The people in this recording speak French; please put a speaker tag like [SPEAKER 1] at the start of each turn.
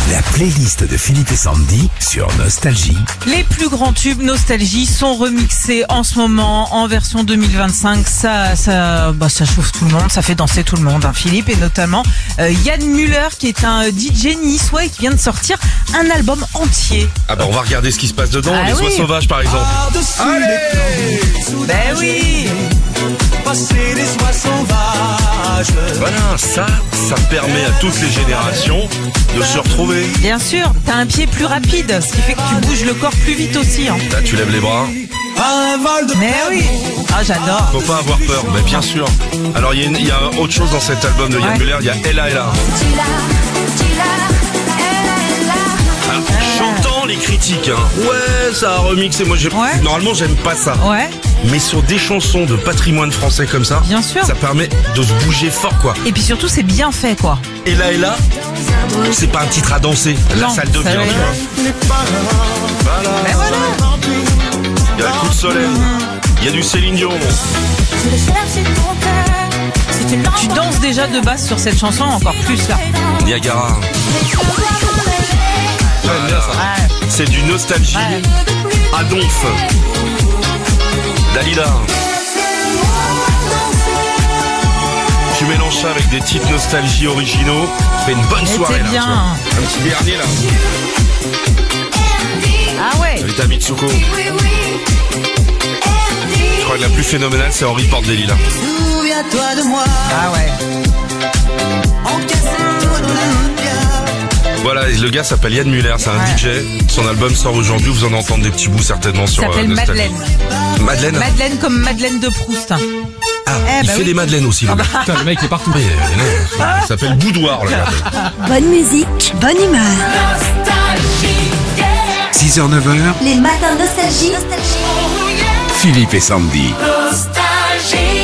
[SPEAKER 1] La playlist de Philippe et Sandy sur Nostalgie.
[SPEAKER 2] Les plus grands tubes Nostalgie sont remixés en ce moment en version 2025. Ça chauffe tout le monde, ça fait danser tout le monde, hein, Philippe, et notamment Yann Müller, qui est un DJ niçois et qui vient de sortir un album entier.
[SPEAKER 3] Ah bah on va regarder ce qui se passe dedans, les oies sauvages par exemple. Allez,
[SPEAKER 2] ben oui.
[SPEAKER 4] Passer les oies sauvages.
[SPEAKER 3] Voilà, ça permet à toutes les générations de se retrouver.
[SPEAKER 2] Bien sûr, t'as un pied plus rapide, ce qui fait que tu bouges le corps plus vite aussi. Hein.
[SPEAKER 3] Là tu lèves les bras.
[SPEAKER 4] Un vol de
[SPEAKER 2] Mais oui. Ah, j'adore.
[SPEAKER 3] Faut pas avoir peur, mais bien sûr. Alors il y a autre chose dans cet album de Yann Müller, il y a Ella Ella. Alors, j'entends les critiques, hein. Ouais, ça a remixé. Moi, normalement, j'aime pas ça.
[SPEAKER 2] Ouais.
[SPEAKER 3] Mais sur des chansons de patrimoine français comme ça,
[SPEAKER 2] bien sûr,
[SPEAKER 3] ça permet de se bouger fort, quoi.
[SPEAKER 2] Et puis surtout, c'est bien fait, quoi.
[SPEAKER 3] Ella, c'est pas un titre à danser. Là, ça le devient, tu vois.
[SPEAKER 2] Ben voilà.
[SPEAKER 3] Il y a un coup de soleil. Il y a du Céline Dion.
[SPEAKER 2] Tu danses déjà de base sur cette chanson, encore plus là.
[SPEAKER 3] Niagara. Voilà. C'est du Nostalgie. Adolphe. Dalida. Tu mélanges ça avec des titres Nostalgie originaux, tu fais une bonne soirée là.
[SPEAKER 2] Bien.
[SPEAKER 3] Tu vois. Un petit dernier là.
[SPEAKER 2] Ah ouais.
[SPEAKER 3] Avec ta Mitsuko. Je crois que la plus phénoménale c'est Henri Porte-des Lilas.
[SPEAKER 4] Souviens-toi de moi.
[SPEAKER 2] Ah ouais.
[SPEAKER 3] Voilà, le gars s'appelle Yann Müller, c'est un DJ. Son album sort aujourd'hui, vous en entendez des petits bouts certainement sur
[SPEAKER 2] S'appelle
[SPEAKER 3] Nostalgie.
[SPEAKER 2] Madeleine. Madeleine comme Madeleine de Proust.
[SPEAKER 3] Ah, il fait des madeleines aussi, le gars.
[SPEAKER 5] Putain, le mec est partout.
[SPEAKER 3] Il s'appelle Boudoir, le gars.
[SPEAKER 6] Bonne musique, bonne humeur.
[SPEAKER 1] 6h, 9h,
[SPEAKER 6] Les matins Nostalgie.
[SPEAKER 1] Philippe et Sandy.
[SPEAKER 6] Nostalgie.